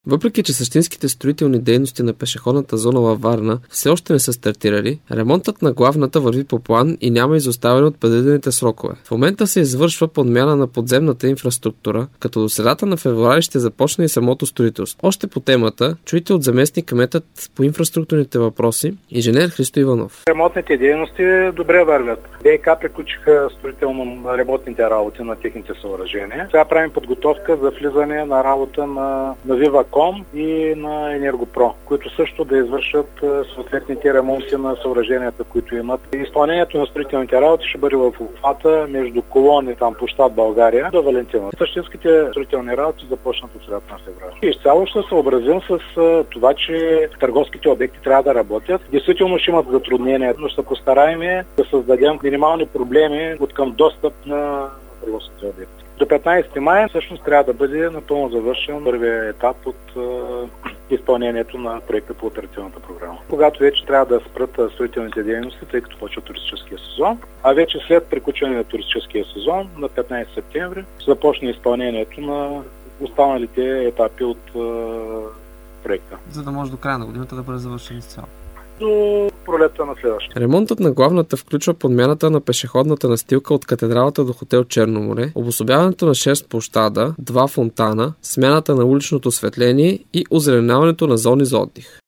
Въпреки че същинските строителни дейности на пешеходната зона във Варна все още не са стартирали, ремонтът на главната върви по план и няма изоставане от предвидените срокове. В момента се извършва подмяна на подземната инфраструктура, като до средата на февруари ще започне и самото строителство. Още по темата чуйте от заместник-кметът по инфраструктурните въпроси инженер Христо Иванов. Ремонтните дейности добре вървят. ВиК приключиха строително-ремонтните работи на техните съоръжения. Сега правим подготовка за влизане на работа на Viva.com и на Енергопро, които също да извършат съответните ремонти на съоръженията, които имат. Изпълнението на строителните работи ще бъде в обхвата между колони, там площад България до Валентина. Същинските строителни работи започнат от средата на февруари. И изцяло ще се съобразим с това, че търговските обекти трябва да работят. Действително ще имат затруднения, но ще се постараем да създадем минимални проблеми от към достъп на търговските обекти. До 15 май всъщност трябва да бъде напълно завършен първият етап от изпълнението на проекта по оперативната програма. Когато вече трябва да спрат строителните дейности, тъй като почва туристическия сезон, а вече след приключване на туристическия сезон на 15 септември ще започне изпълнението на останалите етапи от проекта. За да може до края на годината да бъде завършен изцяло. До пролетта на следващата. Ремонтът на главната включва подмяната на пешеходната настилка от катедралата до хотел Черно море, обособяването на 6 площада, 2 фонтана, смяната на уличното осветление и озеленяването на зони за отдих.